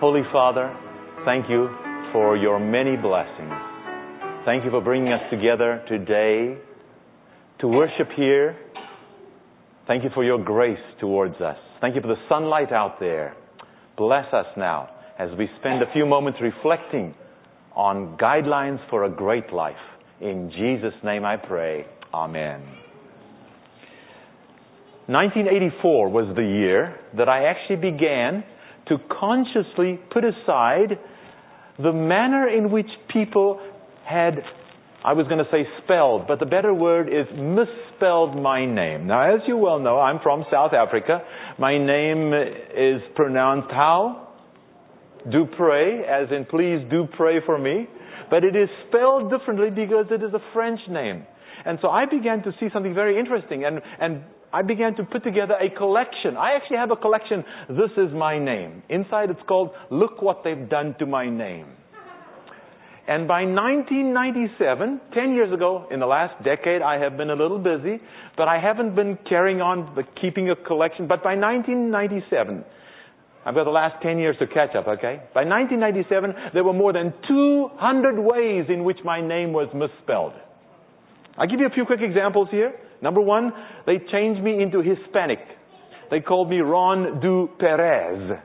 Holy Father, thank you for your many blessings. Thank you for bringing us together today to worship here. Thank you for your grace towards us. Thank you for the sunlight out there. Bless us now as we spend a few moments reflecting on guidelines for a great life. In Jesus' name I pray. Amen. 1984 was the year that I actually began to consciously put aside the manner in which people had, I was going to say spelled, but the better word is misspelled my name. Now, as you well know, I'm from South Africa. My name is pronounced how? Dupre, as in please do pray for me. But it is spelled differently because it is a French name. And so I began to see something very interesting, and I began to put together a collection. I actually have a collection, This Is My Name. Inside it's called Look What They've Done to My Name. And by 1997, 10 years ago, in the last decade, I have been a little busy, but I haven't been carrying on keeping a collection. But by 1997, I've got the last 10 years to catch up, okay? By 1997, there were more than 200 ways in which my name was misspelled. I'll give you a few quick examples here. Number one, they changed me into Hispanic. They called me Ron Du Perez.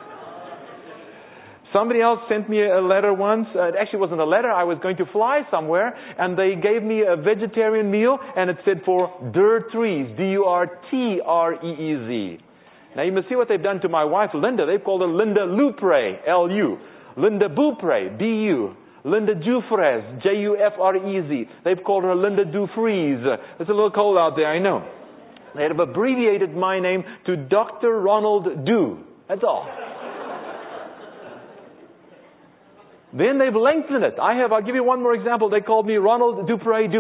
Somebody else sent me a letter once. It actually wasn't a letter. I was going to fly somewhere, and they gave me a vegetarian meal, and it said for Durtreez, D-U-R-T-R-E-E-Z. Now, you must see what they've done to my wife, Linda. They've called her Linda Lupre, L-U. Linda Bupre, B-U. Linda Jufrez, J-U-F-R-E-Z. They've called her Linda Dufries. It's a little cold out there, I know. They have abbreviated my name to Dr. Ronald Du. That's all. Then they've lengthened it. I'll give you one more example. They called me Ronald Dupre.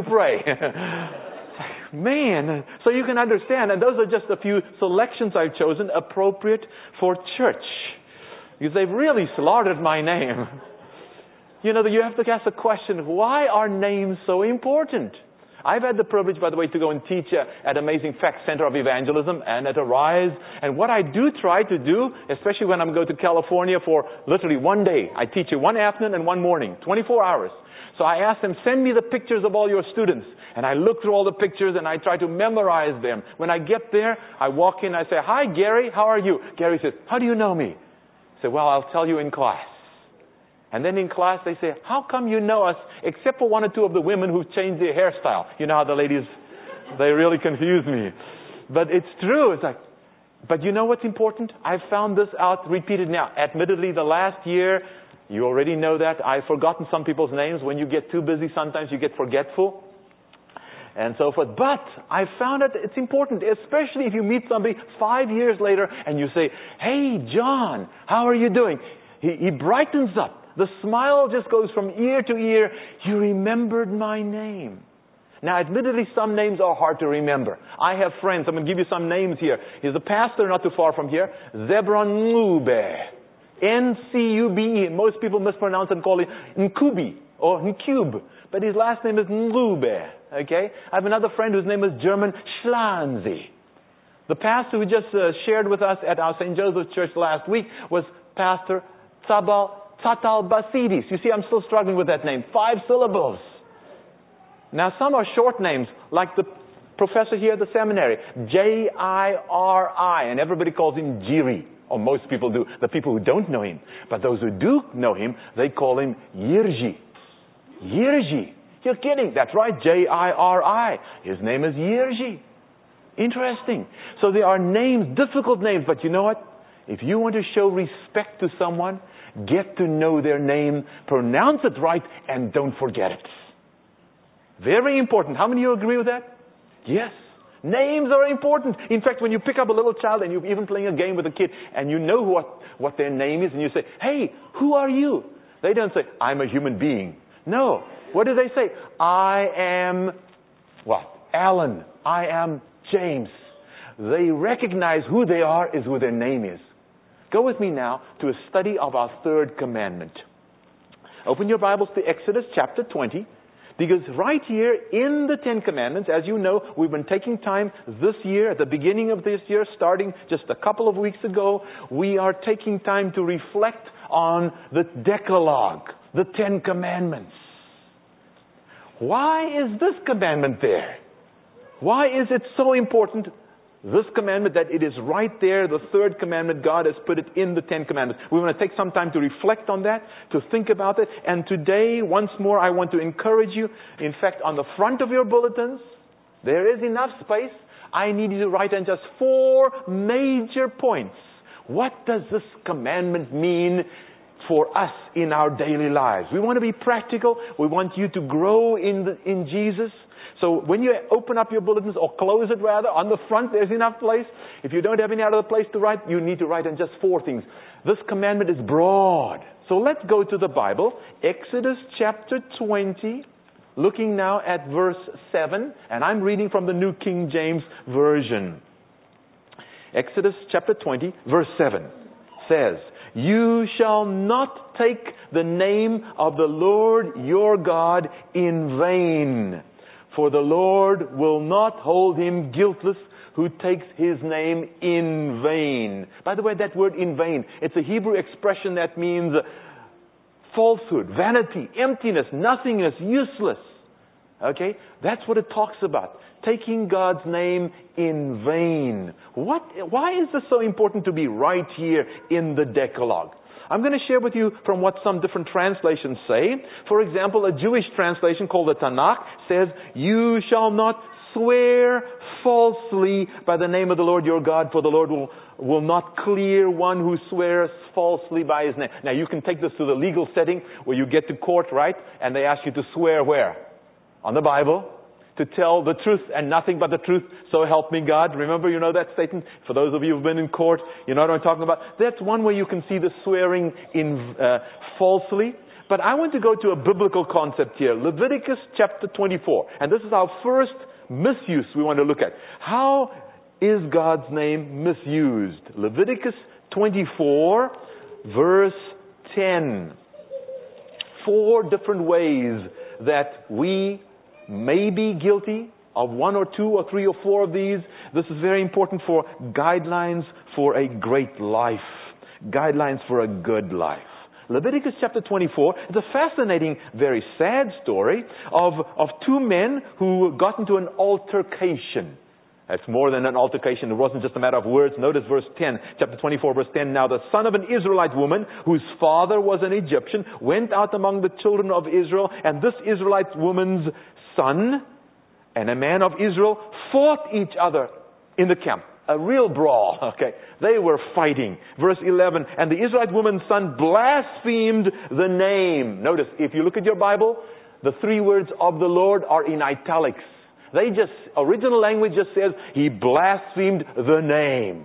Man, so you can understand. And those are just a few selections I've chosen appropriate for church. Because they've really slaughtered my name. You know, you have to ask the question, why are names so important? I've had the privilege, by the way, to go and teach at Amazing Facts Center of Evangelism and at Arise. And what I do try to do, especially when I'm going to California for literally one day, I teach you one afternoon and one morning, 24 hours. So I ask them, send me the pictures of all your students. And I look through all the pictures and I try to memorize them. When I get there, I walk in, I say, hi, Gary, how are you? Gary says, how do you know me? I say, well, I'll tell you in class. And then in class they say, how come you know us except for one or two of the women who've changed their hairstyle? You know how the ladies, they really confuse me. But it's true. It's like, but you know what's important? I've found this out repeated now. Admittedly, the last year, you already know that. I've forgotten some people's names. When you get too busy, sometimes you get forgetful. And so forth. But I found that it's important, especially if you meet somebody 5 years later and you say, hey, John, how are you doing? He brightens up. The smile just goes from ear to ear. You remembered my name. Now, admittedly, some names are hard to remember. I have friends. I'm going to give you some names here. He's a pastor not too far from here. Zebron Ngube. N-C-U-B-E. Most people mispronounce and call it Nkubi or Nkube. But his last name is Ngube. Okay? I have another friend whose name is German Schlanzi. The pastor who just shared with us at our St. Joseph's Church last week was Pastor Tatal Basidis. You see, I'm still struggling with that name. 5 syllables. Now, some are short names, like the professor here at the seminary, J-I-R-I, and everybody calls him Jiri, or most people do, the people who don't know him. But those who do know him, they call him Yirji. Yirji. You're kidding. That's right, J-I-R-I. His name is Yirji. Interesting. So there are names, difficult names, but you know what? If you want to show respect to someone, get to know their name, pronounce it right, and don't forget it. Very important. How many of you agree with that? Yes. Names are important. In fact, when you pick up a little child and you're even playing a game with a kid and you know what their name is and you say, hey, who are you? They don't say, I'm a human being. No. What do they say? I am, Alan. I am James. They recognize who they are is who their name is. Go with me now to a study of our third commandment. Open your Bibles to Exodus chapter 20. Because right here in the Ten Commandments, as you know, we've been taking time this year, at the beginning of this year, starting just a couple of weeks ago, we are taking time to reflect on the Decalogue, the Ten Commandments. Why is this commandment there? Why is it so important, this commandment, that it is right there, the third commandment? God has put it in the Ten Commandments. We want to take some time to reflect on that, to think about it. And today, once more, I want to encourage you. In fact, on the front of your bulletins, there is enough space. I need you to write in just 4 major points. What does this commandment mean for us in our daily lives? We want to be practical. We want you to grow in Jesus. So when you open up your bulletins, or close it rather, on the front there's enough place. If you don't have any other place to write, you need to write in just 4 things. This commandment is broad. So let's go to the Bible. Exodus chapter 20, looking now at verse 7. And I'm reading from the New King James Version. Exodus chapter 20, verse 7 says, "You shall not take the name of the Lord your God in vain. For the Lord will not hold him guiltless who takes his name in vain." By the way, that word in vain, it's a Hebrew expression that means falsehood, vanity, emptiness, nothingness, useless. Okay? That's what it talks about. Taking God's name in vain. Why is this so important to be right here in the Decalogue? I'm going to share with you from what some different translations say. For example, a Jewish translation called the Tanakh says, "You shall not swear falsely by the name of the Lord your God, for the Lord will not clear one who swears falsely by his name." Now, you can take this to the legal setting where you get to court, right? And they ask you to swear where? On the Bible. To tell the truth and nothing but the truth, so help me God. Remember, you know that statement? For those of you who've been in court, you know what I'm talking about? That's one way you can see the swearing in falsely. But I want to go to a biblical concept here. Leviticus chapter 24. And this is our first misuse we want to look at. How is God's name misused? Leviticus 24, verse 10. 4 different ways that we may be guilty of 1 or 2 or 3 or 4 of these. This is very important for guidelines for a great life. Guidelines for a good life. Leviticus chapter 24 is a fascinating, very sad story of 2 men who got into an altercation. It's more than an altercation. It wasn't just a matter of words. Notice verse 10, chapter 24, verse 10. "Now the son of an Israelite woman, whose father was an Egyptian, went out among the children of Israel, and this Israelite woman's son and a man of Israel fought each other in the camp." A real brawl, okay. They were fighting. Verse 11, "And the Israelite woman's son blasphemed the name." Notice, if you look at your Bible, the 3 words "of the Lord" are in italics. Original language just says, he blasphemed the name.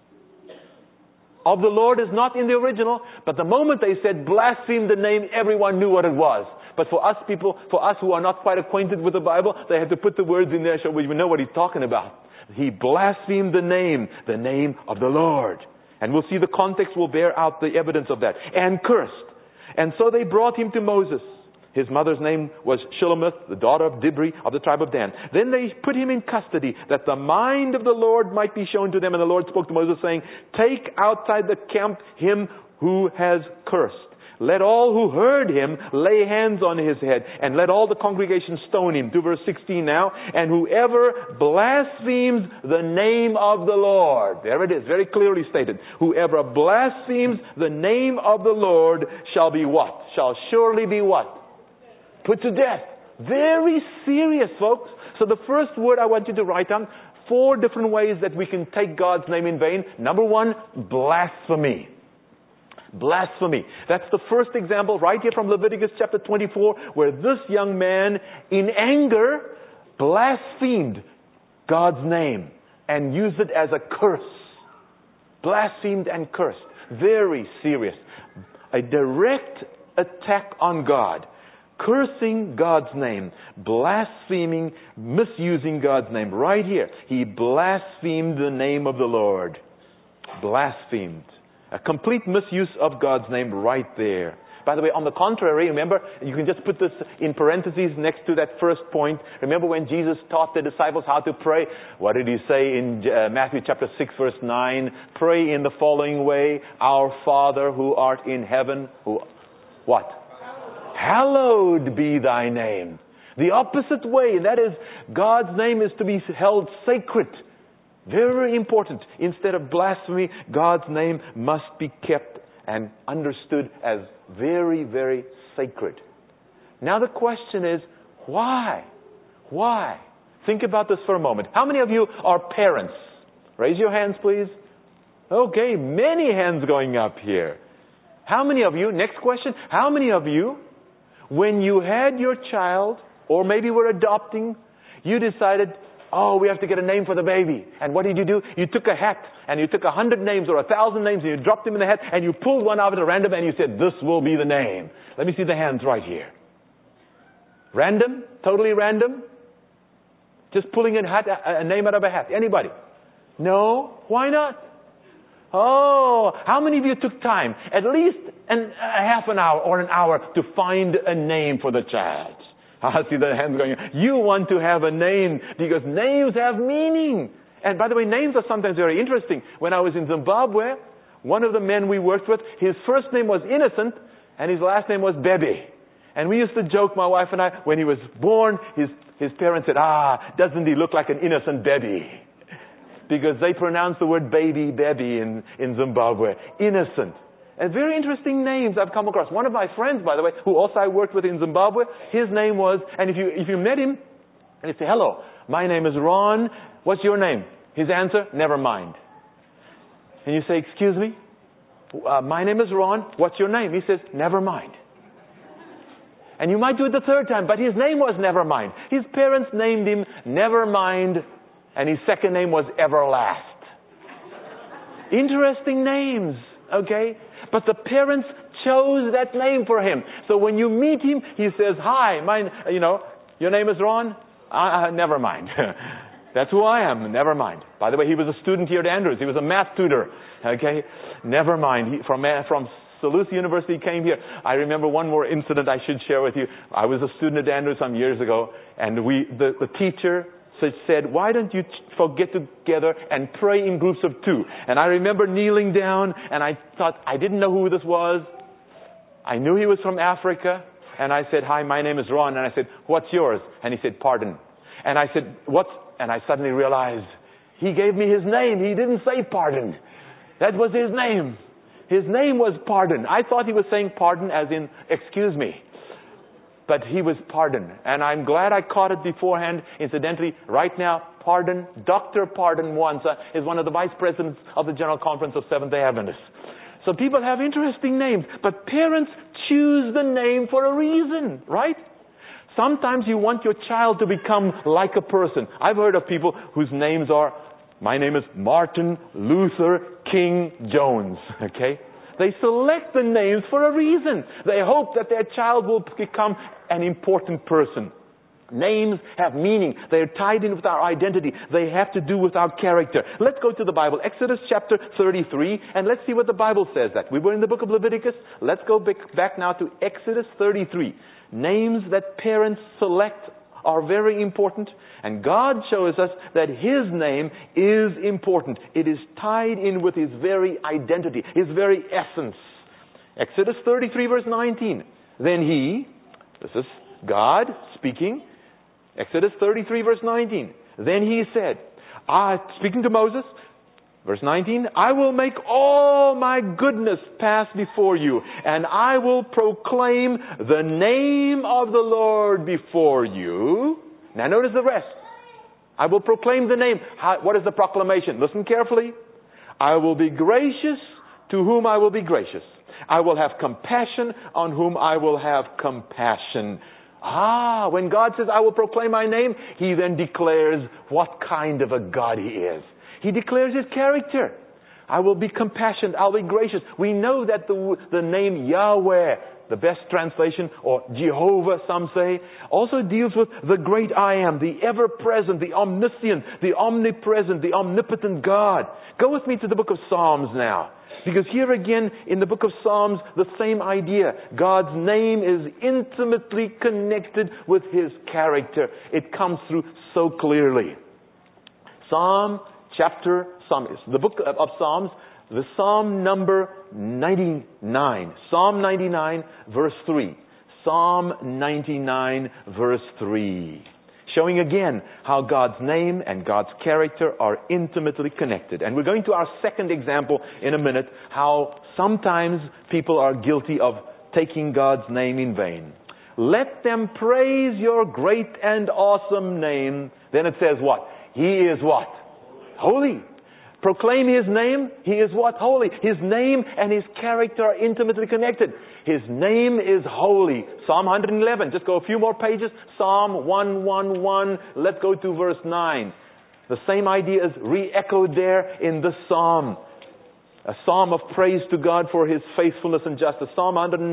Of the Lord is not in the original, but the moment they said blaspheme the name, everyone knew what it was. But for us who are not quite acquainted with the Bible, they had to put the words in there so we know what he's talking about. He blasphemed the name of the Lord. And we'll see the context will bear out the evidence of that. "And cursed. And so they brought him to Moses. His mother's name was Shelomith, the daughter of Dibri of the tribe of Dan. Then they put him in custody, that the mind of the Lord might be shown to them. And the Lord spoke to Moses, saying, 'Take outside the camp him who has cursed. Let all who heard him lay hands on his head, and let all the congregation stone him.'" To verse 16 now. "And whoever blasphemes the name of the Lord," there it is, very clearly stated. "Whoever blasphemes the name of the Lord shall be" what? Shall surely be what? Put to death. Very serious, folks. So the first word I want you to write down, 4 different ways that we can take God's name in vain. Number 1, blasphemy. Blasphemy. That's the first example right here from Leviticus chapter 24, where this young man, in anger, blasphemed God's name and used it as a curse. Blasphemed and cursed. Very serious. A direct attack on God. Cursing God's name, blaspheming, misusing God's name. Right here, he blasphemed the name of the Lord. Blasphemed. A complete misuse of God's name right there. By the way, on the contrary, remember, you can just put this in parentheses next to that first point. Remember when Jesus taught the disciples how to pray? What did he say in Matthew chapter 6 verse 9? Pray in the following way, Our Father who art in heaven, what? Hallowed be thy name. The opposite way, and that is God's name is to be held sacred. Very important. Instead of blasphemy, God's name must be kept and understood as very, very sacred. Now the question is, why? Why? Think about this for a moment. How many of you are parents? Raise your hands, please. Okay, many hands going up here. How many of you, next question, how many of you, when you had your child, or maybe were adopting, you decided, we have to get a name for the baby. And what did you do? You took a hat, and you took 100 names or 1,000 names, and you dropped them in the hat, and you pulled one out at random, and you said, this will be the name. Let me see the hands right here. Random? Totally random? Just pulling a name out of a hat. Anybody? No? Why not? Oh, how many of you took time, at least a half an hour or an hour, to find a name for the child? I see the hands going. You want to have a name because names have meaning. And by the way, names are sometimes very interesting. When I was in Zimbabwe, one of the men we worked with, his first name was Innocent and his last name was Bebe. And we used to joke, my wife and I, when he was born, his parents said, doesn't he look like an innocent baby? Because they pronounce the word baby in Zimbabwe. Innocent. And very interesting names I've come across. One of my friends, by the way, who also I worked with in Zimbabwe, his name was, and if you met him, and you say, hello, my name is Ron, what's your name? His answer, never mind. And you say, excuse me? My name is Ron, what's your name? He says, never mind. And you might do it the third time, but his name was Nevermind. His parents named him Nevermind, and his second name was Everlast. Interesting names, okay? But the parents chose that name for him. So when you meet him, he says, hi, your name is Ron? Never mind. That's who I am, never mind. By the way, he was a student here at Andrews. He was a math tutor, okay? Never mind. He, from Duluth University came here. I remember one more incident I should share with you. I was a student at Andrews some years ago, and the teacher said, why don't you get together and pray in groups of 2? And I remember kneeling down, and I thought, I didn't know who this was. I knew he was from Africa. And I said, hi, my name is Ron. And I said, what's yours? And he said, pardon. And I said, what? And I suddenly realized he gave me his name. He didn't say pardon. That was his name. His name was Pardon. I thought he was saying pardon as in, excuse me. But he was Pardon. And I'm glad I caught it beforehand. Incidentally, right now, Pardon, Dr. Pardon Mwanza is one of the vice presidents of the General Conference of Seventh-day Adventists. So people have interesting names. But parents choose the name for a reason, right? Sometimes you want your child to become like a person. I've heard of people whose names are, my name is Martin Luther King Jones, okay? They select the names for a reason. They hope that their child will become an important person. Names have meaning. They're tied in with our identity. They have to do with our character. Let's go to the Bible. Exodus chapter 33, and let's see what the Bible says that. We were in the book of Leviticus. Let's go back now to Exodus 33. Names that parents select are very important, and God shows us that His name is important. It is tied in with His very identity, His very essence. Exodus 33 verse 19. Then He, this is God speaking, Exodus 33 verse 19. Then He said, speaking to Moses, verse 19, I will make all my goodness pass before you, and I will proclaim the name of the Lord before you. Now notice the rest. I will proclaim the name. What is the proclamation? Listen carefully. I will be gracious to whom I will be gracious. I will have compassion on whom I will have compassion. When God says, I will proclaim my name, He then declares what kind of a God He is. He declares His character. I will be compassionate. I'll be gracious. We know that the name Yahweh, the best translation, or Jehovah, some say, also deals with the great I am, the ever-present, the omniscient, the omnipresent, the omnipotent God. Go with me to the book of Psalms now. Because here again, in the book of Psalms, the same idea. God's name is intimately connected with His character. It comes through so clearly. The book of Psalms, the Psalm number 99. Psalm 99, verse 3. Psalm 99, verse 3. Showing again how God's name and God's character are intimately connected. And we're going to our second example in a minute, how sometimes people are guilty of taking God's name in vain. Let them praise your great and awesome name. Then it says what? He is what? Holy. Proclaim His name. He is what? Holy. His name and His character are intimately connected. His name is holy. Psalm 111. Just go a few more pages. Psalm 111. Let's go to verse 9. The same idea is re-echoed there in the psalm. A psalm of praise to God for His faithfulness and justice. Psalm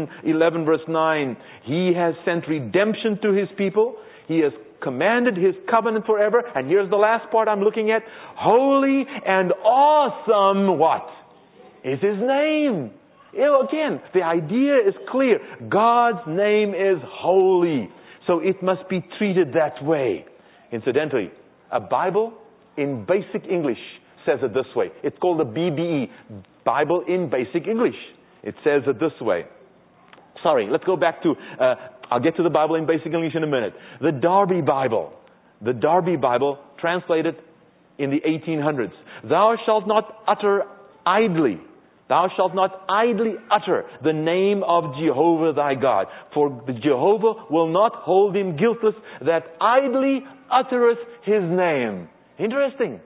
111 verse 9. He has sent redemption to His people. He has commanded His covenant forever. And here's the last part I'm looking at. Holy and awesome, what? Is His name. Again, the idea is clear. God's name is holy. So it must be treated that way. Incidentally, a Bible in basic English says it this way. It's called the BBE, Bible in Basic English. It says it this way. Sorry, let's go back to, I'll get to the Bible in Basic English in a minute. The Darby Bible. The Darby Bible, translated in the 1800s. Thou shalt not utter idly. Thou shalt not idly utter the name of Jehovah thy God. For Jehovah will not hold him guiltless that idly uttereth His name. Interesting.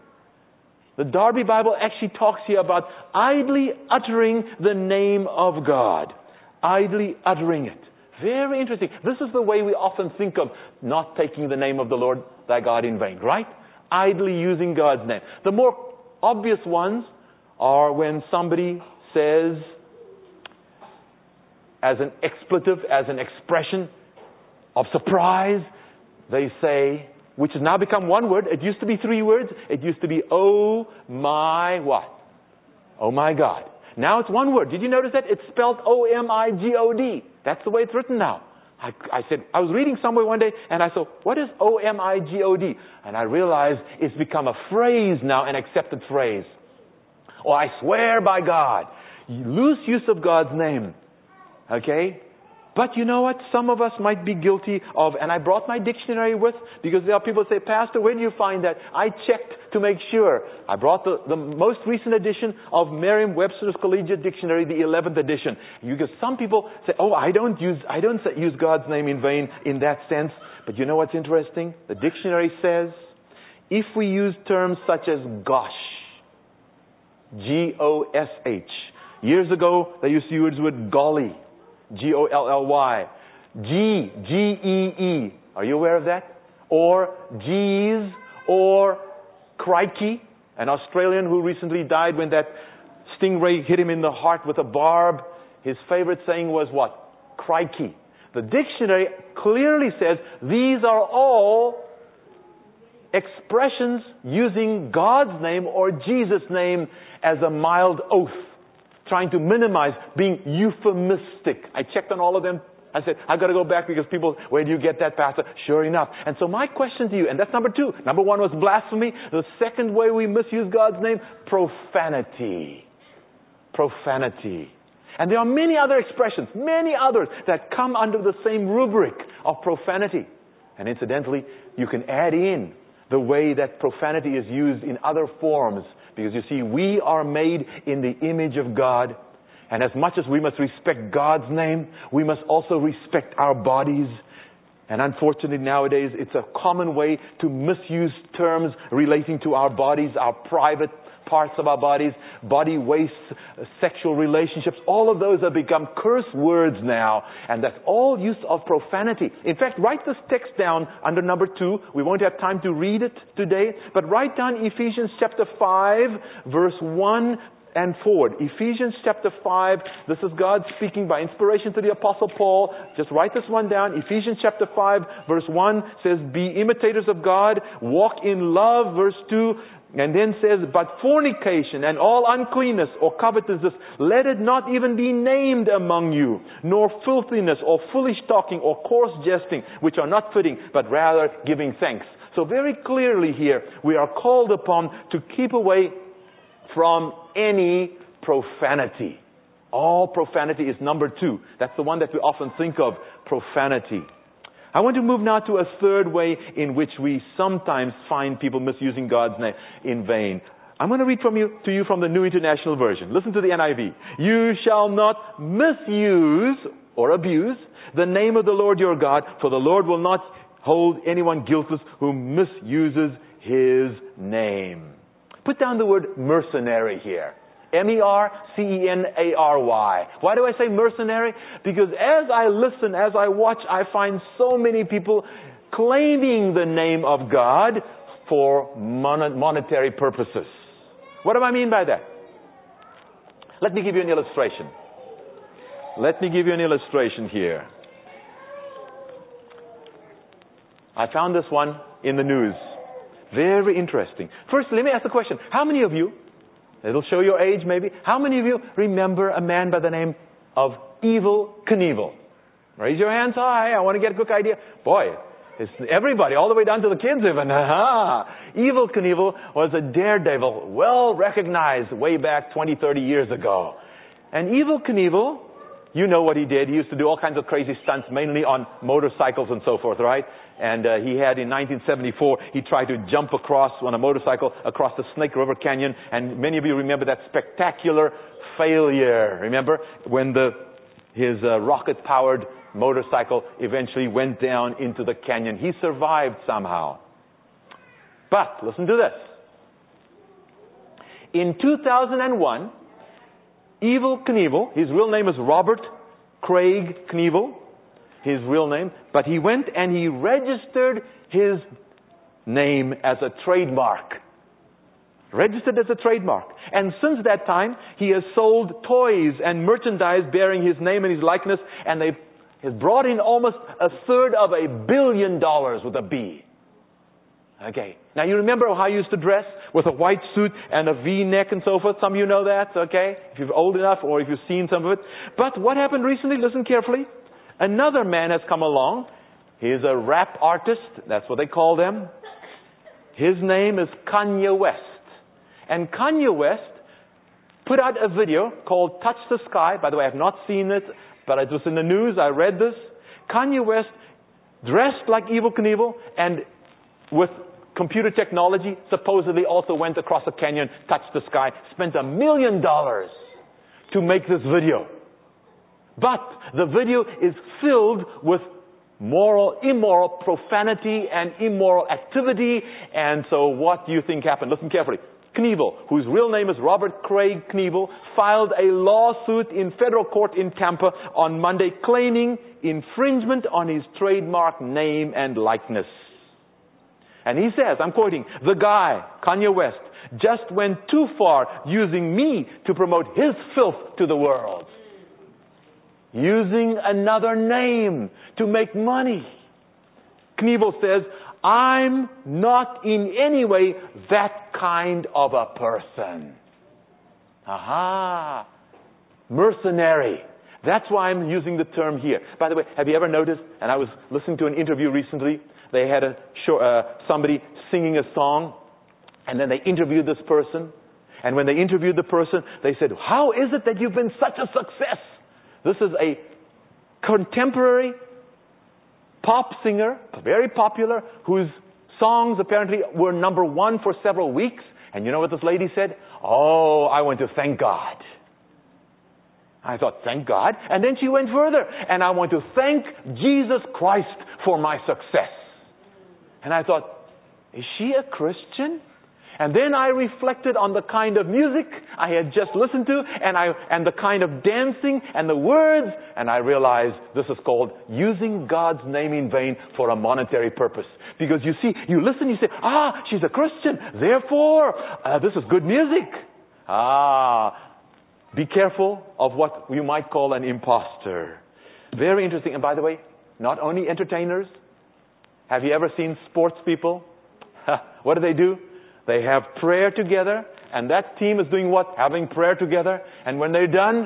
The Darby Bible actually talks here about idly uttering the name of God. Idly uttering it. Very interesting. This is the way we often think of not taking the name of the Lord thy God in vain, right? Idly using God's name. The more obvious ones are when somebody says, as an expletive, as an expression of surprise, they say, which has now become one word. It used to be three words. It used to be, oh my what? Oh my God. Now it's one word. Did you notice that? It's spelled O-M-I-G-O-D. That's the way it's written now. I said, I was reading somewhere one day and I said, what is O-M-I-G-O-D? And I realized it's become a phrase now, an accepted phrase. Or I swear by God. Loose use of God's name. Okay? But you know what? Some of us might be guilty of, and I brought my dictionary with, because there are people who say, Pastor, where do you find that? I checked to make sure. I brought the most recent edition of Merriam-Webster's Collegiate Dictionary, the 11th edition. Because some people say, oh, I don't use God's name in vain in that sense. But you know what's interesting? The dictionary says, if we use terms such as gosh, G-O-S-H. Years ago, they used to use the word golly. G-O-L-L-Y. G-E-E. Are you aware of that? Or geez, or crikey. An Australian who recently died when that stingray hit him in the heart with a barb. His favorite saying was what? Crikey. The dictionary clearly says these are all expressions using God's name or Jesus' name as a mild oath, trying to minimize, being euphemistic. I checked on all of them. I said, I've got to go back because people, where do you get that, Pastor? Sure enough. And so my question to you, and that's number two. Number one was blasphemy. The second way we misuse God's name, profanity. Profanity. And there are many other expressions, many others that come under the same rubric of profanity. And incidentally, you can add in the way that profanity is used in other forms. Because you see, we are made in the image of God. And as much as we must respect God's name, we must also respect our bodies. And unfortunately nowadays, it's a common way to misuse terms relating to our bodies, our private parts of our bodies, body waste, sexual relationships. All of those have become curse words now. And that's all use of profanity. In fact, write this text down under number 2. We won't have time to read it today. But write down Ephesians chapter 5, verse 1 and forward. Ephesians chapter 5. This is God speaking by inspiration to the Apostle Paul. Just write this one down. Ephesians chapter 5, verse 1 says, be imitators of God. Walk in love. Verse 2, And then says, but fornication and all uncleanness or covetousness, let it not even be named among you, nor filthiness or foolish talking or coarse jesting, which are not fitting, but rather giving thanks. So very clearly here, we are called upon to keep away from any profanity. All profanity is number 2. That's the one that we often think of, profanity. I want to move now to a third way in which we sometimes find people misusing God's name in vain. I'm going to read to you from the New International Version. Listen to the NIV. You shall not misuse or abuse the name of the Lord your God, for the Lord will not hold anyone guiltless who misuses His name. Put down the word mercenary here. mercenary. Why do I say mercenary? Because as I listen, as I watch, I find so many people claiming the name of God for monetary purposes. What do I mean by that? Let me give you an illustration. Let me give you an illustration here. I found this one in the news. Very interesting. First, let me ask the question. How many of you, it'll show your age maybe, how many of you remember a man by the name of Evel Knievel? Raise your hands high. I want to get a quick idea. Boy, it's everybody, all the way down to the kids even. Evel Knievel was a daredevil, well recognized way back 20, 30 years ago. And Evel Knievel, you know what he did. He used to do all kinds of crazy stunts, mainly on motorcycles and so forth, right? And he had, in 1974, he tried to jump across on a motorcycle across the Snake River Canyon. And many of you remember that spectacular failure. Remember when his rocket-powered motorcycle eventually went down into the canyon. He survived somehow. But listen to this. In 2001, Evel Knievel, his real name is Robert Craig Knievel, his real name, but he went and he registered his name as a trademark. Registered as a trademark. And since that time, he has sold toys and merchandise bearing his name and his likeness, and they've brought in almost $1/3 billion with a B. Okay. Now you remember how I used to dress with a white suit and a V-neck and so forth. Some of you know that, okay? If you're old enough or if you've seen some of it. But what happened recently? Listen carefully. Another man has come along. He's a rap artist. That's what they call them. His name is Kanye West. And Kanye West put out a video called Touch the Sky. By the way, I have not seen it, but it was in the news. I read this. Kanye West dressed like Evel Knievel and with computer technology, supposedly also went across a canyon, touched the sky, spent $1 million to make this video. But the video is filled with immoral profanity and immoral activity. And so what do you think happened? Listen carefully. Knievel, whose real name is Robert Craig Knievel, filed a lawsuit in federal court in Tampa on Monday claiming infringement on his trademark name and likeness. And he says, I'm quoting, the guy, Kanye West, just went too far using me to promote his filth to the world. Using another name to make money. Knievel says, I'm not in any way that kind of a person. Aha. Mercenary. That's why I'm using the term here. By the way, have you ever noticed, and I was listening to an interview recently, they had somebody singing a song, and then they interviewed this person. And when they interviewed the person, they said, how is it that you've been such a success? This is a contemporary pop singer, very popular, whose songs apparently were number 1 for several weeks. And you know what this lady said? Oh, I want to thank God. I thought, thank God. And then she went further. And I want to thank Jesus Christ for my success. And I thought, is she a Christian? And then I reflected on the kind of music I had just listened to and the kind of dancing and the words, and I realized this is called using God's name in vain for a monetary purpose. Because you see, you listen, you say, she's a Christian, therefore this is good music. Be careful of what you might call an imposter. Very interesting. And by the way, not only entertainers. Have you ever seen sports people? What do? They have prayer together, and that team is doing what? Having prayer together. And when they're done,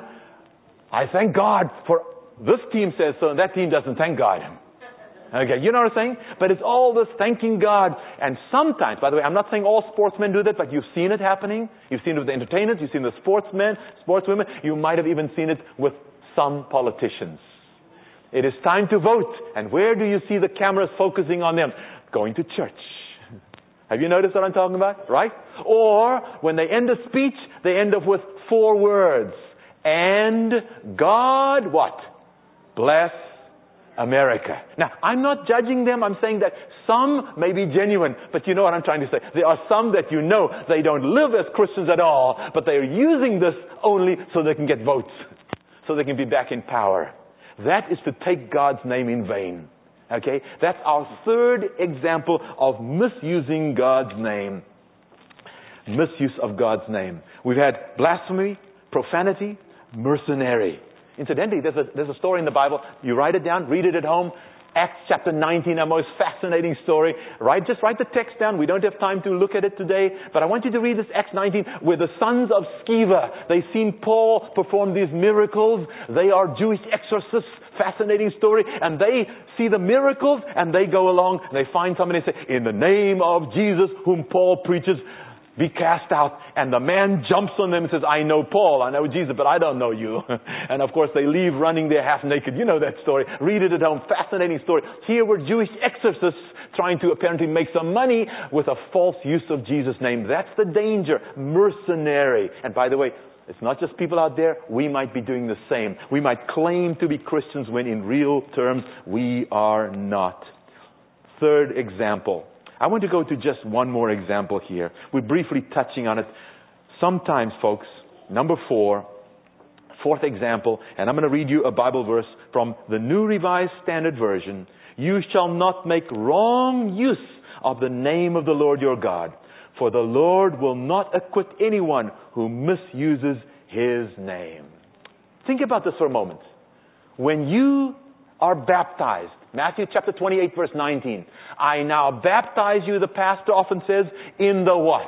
I thank God for this team says so, and that team doesn't thank God. Okay, you know what I'm saying? But it's all this thanking God. And sometimes, by the way, I'm not saying all sportsmen do that, but you've seen it happening. You've seen it with the entertainers. You've seen the sportsmen, sportswomen. You might have even seen it with some politicians. It is time to vote. And where do you see the cameras focusing on them? Going to church. Have you noticed what I'm talking about? Right? Or when they end a speech, they end up with 4 words. And God, what? Bless America. Now, I'm not judging them. I'm saying that some may be genuine. But you know what I'm trying to say. There are some that you know they don't live as Christians at all. But they are using this only so they can get votes. So they can be back in power. That is to take God's name in vain. Okay? That's our third example of misusing God's name. Misuse of God's name. We've had blasphemy, profanity, mercenary. Incidentally, there's a story in the Bible. You write it down, read it at home. Acts chapter 19, a most fascinating story. Just write the text down. We don't have time to look at it today. But I want you to read this Acts 19 where the sons of Sceva, they've seen Paul perform these miracles. They are Jewish exorcists. Fascinating story. And they see the miracles and they go along and they find somebody and say, in the name of Jesus whom Paul preaches, be cast out. And the man jumps on them and says, I know Paul, I know Jesus, but I don't know you. And of course they leave running there half naked. You know that story. Read it at home. Fascinating story. Here were Jewish exorcists trying to apparently make some money with a false use of Jesus' name. That's the danger. Mercenary. And by the way, it's not just people out there. We might be doing the same. We might claim to be Christians when in real terms we are not. Third example. I want to go to just one more example here. We're briefly touching on it. Sometimes, folks, number 4, fourth example, and I'm going to read you a Bible verse from the New Revised Standard Version. You shall not make wrong use of the name of the Lord your God, for the Lord will not acquit anyone who misuses His name. Think about this for a moment. When you are baptized, Matthew chapter 28 verse 19. I now baptize you, the pastor often says, in the what?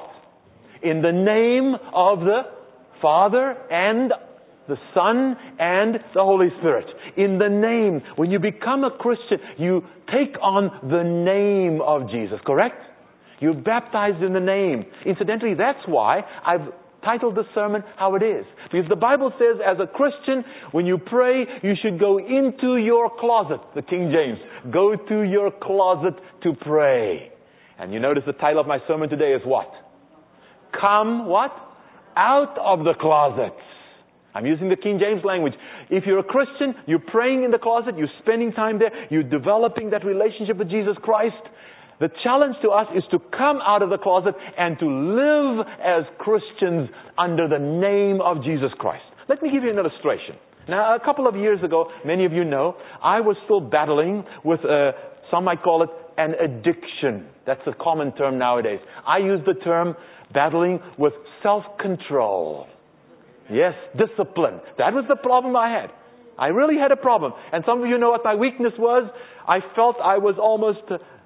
In the name of the Father and the Son and the Holy Spirit. In the name. When you become a Christian, you take on the name of Jesus, correct? You're baptized in the name. Incidentally, that's why I've titled the sermon how it is. Because the Bible says as a Christian, when you pray, you should go into your closet. The King James. Go to your closet to pray. And you notice the title of my sermon today is what? Come what? Out of the closet. I'm using the King James language. If you're a Christian, you're praying in the closet, you're spending time there, you're developing that relationship with Jesus Christ. The challenge to us is to come out of the closet and to live as Christians under the name of Jesus Christ. Let me give you an illustration. Now, a couple of years ago, many of you know, I was still battling with, some might call it an addiction. That's a common term nowadays. I use the term battling with self-control. Yes, discipline. That was the problem I had. I really had a problem. And some of you know what my weakness was. I felt I was almost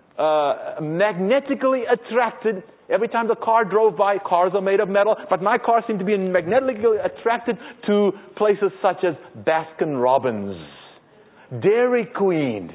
magnetically attracted. Every time the car drove by, cars are made of metal, but my car seemed to be magnetically attracted to places such as Baskin-Robbins, Dairy Queen,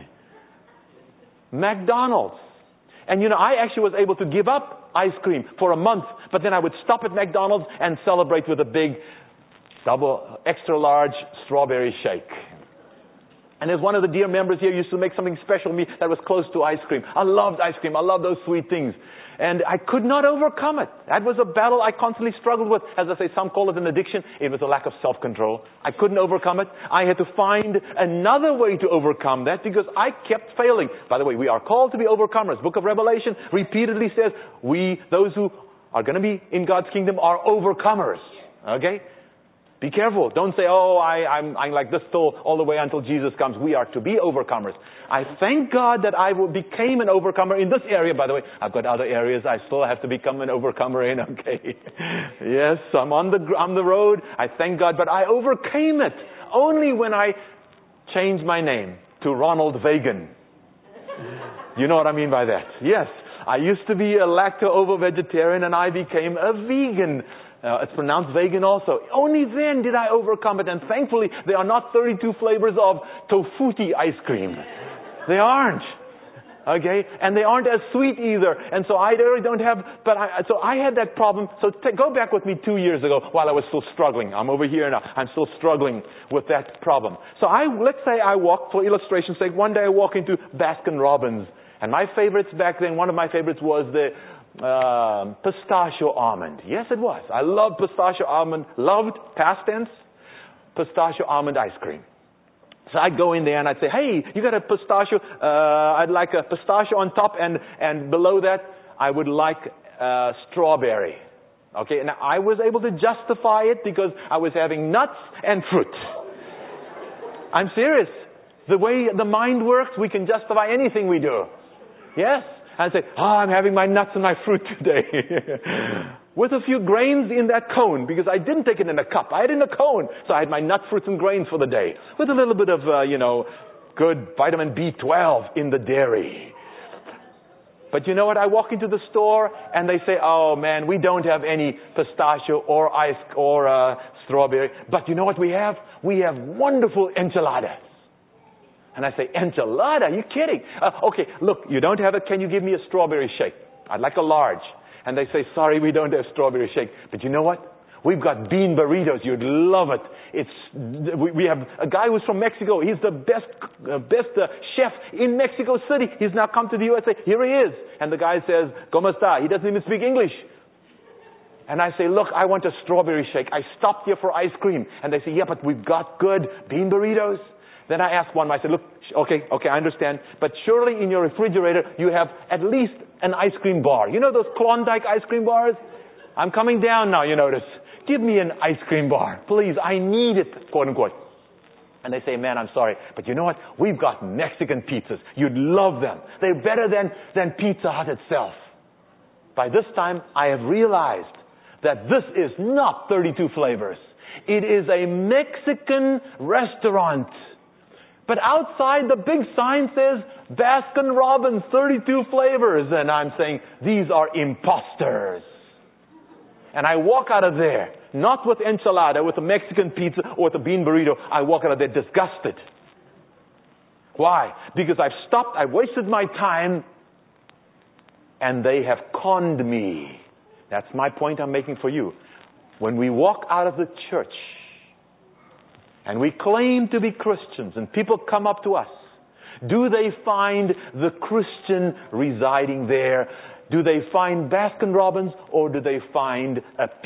McDonald's. And you know, I actually was able to give up ice cream for a month, but then I would stop at McDonald's and celebrate with a big double extra large strawberry shake. And there's one of the dear members here used to make something special to me that was close to ice cream. I loved ice cream. I loved those sweet things. And I could not overcome it. That was a battle I constantly struggled with. As I say, some call it an addiction. It was a lack of self-control. I couldn't overcome it. I had to find another way to overcome that because I kept failing. By the way, we are called to be overcomers. Book of Revelation repeatedly says those who are going to be in God's kingdom are overcomers. Okay? Be careful. Don't say, I'm like this till all the way until Jesus comes. We are to be overcomers. I thank God that I became an overcomer in this area. By the way, I've got other areas I still have to become an overcomer in. Okay. Yes, I'm on the road. I thank God, but I overcame it only when I changed my name to Ronald Reagan. You know what I mean by that? Yes. I used to be a lacto-ovo vegetarian and I became a vegan. It's pronounced vegan also. Only then did I overcome it, and thankfully there are not 32 flavors of tofuti ice cream. They aren't. Okay? And they aren't as sweet either. And so I really don't have, so I had that problem. So go back with me 2 years ago while I was still struggling. I'm over here now. I'm still struggling with that problem. So let's say I walk, for illustration's sake, one day I walk into Baskin-Robbins. And my favorites back then, one of my favorites was the pistachio almond. Yes, it was. I loved pistachio almond, loved, past tense, pistachio almond ice cream. So I'd go in there and I'd say, hey, you got a pistachio, I'd like a pistachio on top, and below that, I would like strawberry. Okay, and I was able to justify it because I was having nuts and fruit. I'm serious. The way the mind works, we can justify anything we do. Yes? I'd say, I'm having my nuts and my fruit today. With a few grains in that cone, because I didn't take it in a cup. I had it in a cone. So I had my nuts, fruits, and grains for the day. With a little bit of, good vitamin B12 in the dairy. But you know what? I walk into the store and they say, oh man, we don't have any pistachio or strawberry. But you know what we have? We have wonderful enchiladas. And I say, enchilada? Are you kidding? Okay, look, you don't have it. Can you give me a strawberry shake? I'd like a large. And they say, sorry, we don't have strawberry shake. But you know what? We've got bean burritos. You'd love it. We have a guy who's from Mexico. He's the best chef in Mexico City. He's now come to the USA. Here he is. And the guy says, ¿Cómo está? He doesn't even speak English. And I say, look, I want a strawberry shake. I stopped here for ice cream. And they say, yeah, but we've got good bean burritos. Then I asked one, I said, look, okay, I understand, but surely in your refrigerator you have at least an ice cream bar. You know those Klondike ice cream bars? I'm coming down now, you notice. Give me an ice cream bar, please. I need it, quote unquote. And they say, man, I'm sorry, but you know what? We've got Mexican pizzas. You'd love them. They're better than Pizza Hut itself. By this time, I have realized that this is not 32 flavors. It is a Mexican restaurant. But outside, the big sign says, Baskin-Robbins, 32 flavors. And I'm saying, these are imposters. And I walk out of there, not with enchilada, with a Mexican pizza, or with a bean burrito. I walk out of there disgusted. Why? Because I've wasted my time, and they have conned me. That's my point I'm making for you. When we walk out of the church, and we claim to be Christians, and people come up to us, do they find the Christian residing there? Do they find Baskin-Robbins, or do they find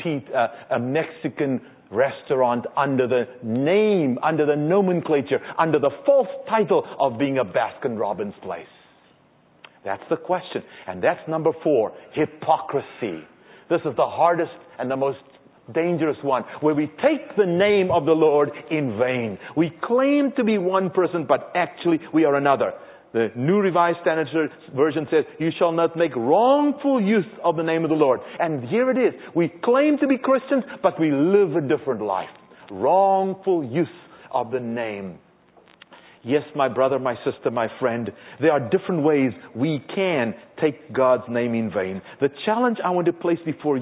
a Mexican restaurant under the name, under the nomenclature, under the false title of being a Baskin-Robbins place? That's the question. And that's number 4, hypocrisy. This is the hardest and the most dangerous one, where we take the name of the Lord in vain. We claim to be one person, but actually we are another. The New Revised Standard Version says, you shall not make wrongful use of the name of the Lord. And here it is. We claim to be Christians, but we live a different life. Wrongful use of the name. Yes, my brother, my sister, my friend, there are different ways we can take God's name in vain. The challenge I want to place before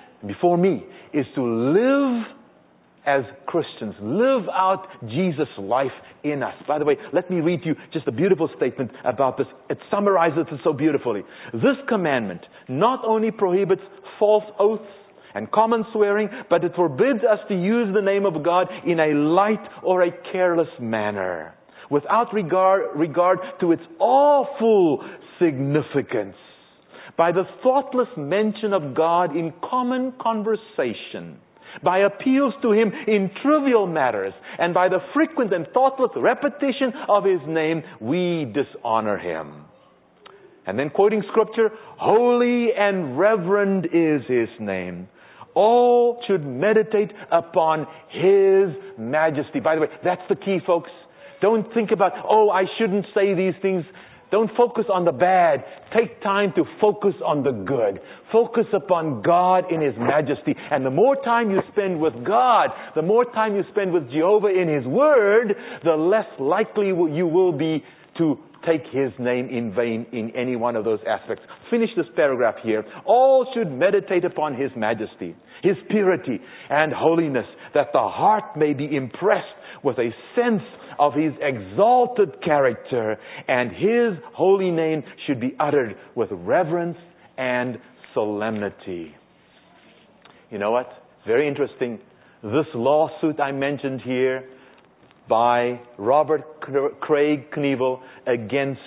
me, is to live as Christians. Live out Jesus' life in us. By the way, let me read you just a beautiful statement about this. It summarizes it so beautifully. This commandment not only prohibits false oaths and common swearing, but it forbids us to use the name of God in a light or a careless manner, without regard to its awful significance. By the thoughtless mention of God in common conversation, by appeals to Him in trivial matters, and by the frequent and thoughtless repetition of His name, we dishonor Him. And then quoting Scripture, holy and reverend is His name. All should meditate upon His majesty. By the way, that's the key, folks. Don't think about, I shouldn't say these things. Don't focus on the bad. Take time to focus on the good. Focus upon God in His majesty. And the more time you spend with God, the more time you spend with Jehovah in His Word, the less likely you will be to take His name in vain in any one of those aspects. Finish this paragraph here. All should meditate upon His majesty, His purity and holiness, that the heart may be impressed with a sense of His exalted character, and His holy name should be uttered with reverence and solemnity. You know what? Very interesting. This lawsuit I mentioned here by Robert Craig Knievel against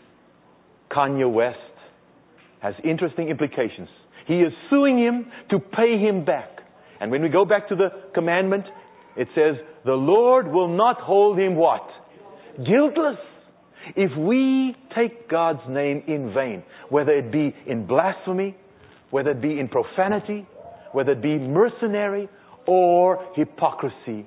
Kanye West has interesting implications. He is suing him to pay him back. And when we go back to the commandment, it says, the Lord will not hold him what? Guiltless. If we take God's name in vain, whether it be in blasphemy, whether it be in profanity, whether it be mercenary or hypocrisy,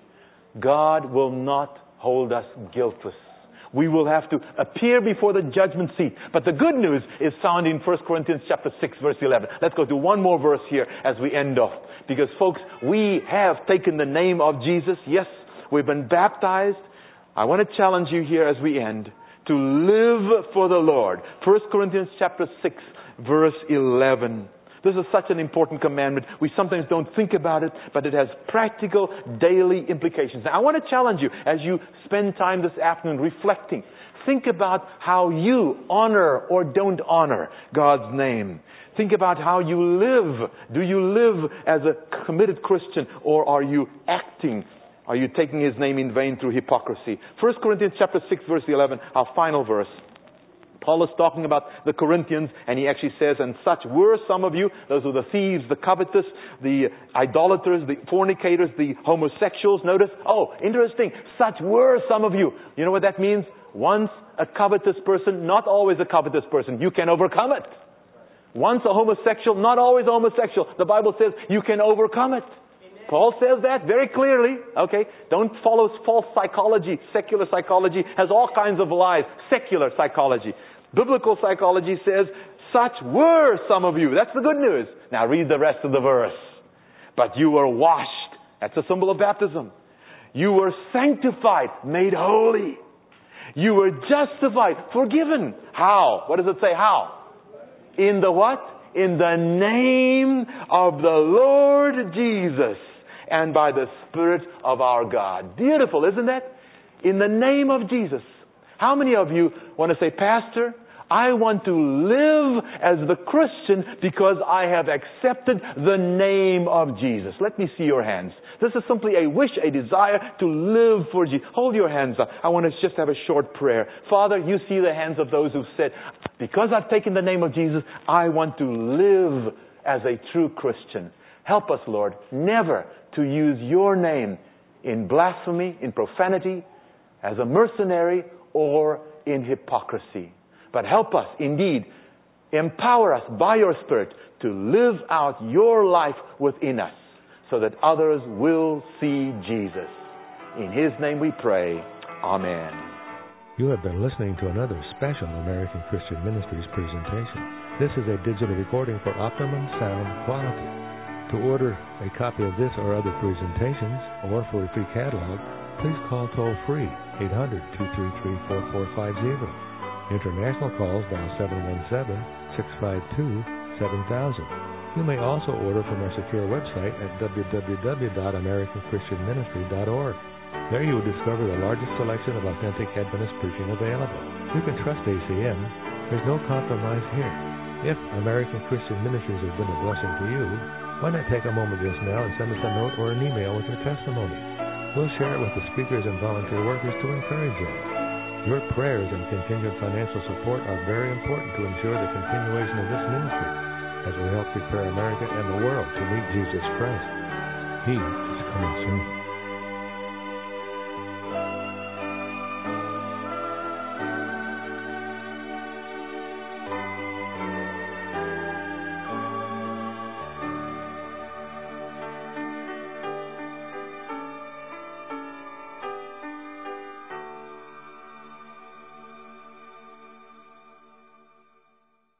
God will not hold us guiltless. We will have to appear before the judgment seat. But the good news is found in 1 Corinthians chapter 6, verse 11. Let's go to one more verse here as we end off. Because folks, we have taken the name of Jesus. Yes, we've been baptized. I want to challenge you here as we end to live for the Lord. 1 Corinthians chapter 6, verse 11. This is such an important commandment. We sometimes don't think about it, but it has practical daily implications. Now, I want to challenge you as you spend time this afternoon reflecting. Think about how you honor or don't honor God's name. Think about how you live. Do you live as a committed Christian, or are you acting? Are you taking His name in vain through hypocrisy? 1 Corinthians chapter 6, verse 11, our final verse. Paul is talking about the Corinthians, and he actually says, and such were some of you. Those were the thieves, the covetous, the idolaters, the fornicators, the homosexuals. Notice, interesting. Such were some of you. You know what that means? Once a covetous person, not always a covetous person. You can overcome it. Once a homosexual, not always a homosexual. The Bible says you can overcome it. Paul says that very clearly. Okay, don't follow false psychology. Secular psychology has all kinds of lies. Secular psychology. Biblical psychology says, such were some of you. That's the good news. Now read the rest of the verse. But you were washed. That's a symbol of baptism. You were sanctified, made holy. You were justified, forgiven. How? What does it say? How? In the what? In the name of the Lord Jesus and by the Spirit of our God. Beautiful, isn't that? In the name of Jesus. How many of you want to say, Pastor, I want to live as the Christian because I have accepted the name of Jesus? Let me see your hands. This is simply a wish, a desire to live for Jesus. Hold your hands up. I want to just have a short prayer. Father, you see the hands of those who've said, because I've taken the name of Jesus, I want to live as a true Christian. Help us, Lord, never to use your name in blasphemy, in profanity, as a mercenary, or in hypocrisy. But help us, indeed, empower us by your Spirit to live out your life within us so that others will see Jesus. In His name we pray. Amen. You have been listening to another special American Christian Ministries presentation. This is a digital recording for optimum sound quality. To order a copy of this or other presentations, or for a free catalog, please call toll-free 800-233-4450. International calls dial 717-652-7000. You may also order from our secure website at www.americanchristianministry.org. There you will discover the largest selection of authentic Adventist preaching available. You can trust ACM. There's no compromise here. If American Christian Ministries has been a blessing to you, why not take a moment just now and send us a note or an email with your testimony? We'll share it with the speakers and volunteer workers to encourage them. Your prayers and continued financial support are very important to ensure the continuation of this ministry as we help prepare America and the world to meet Jesus Christ. He is coming soon.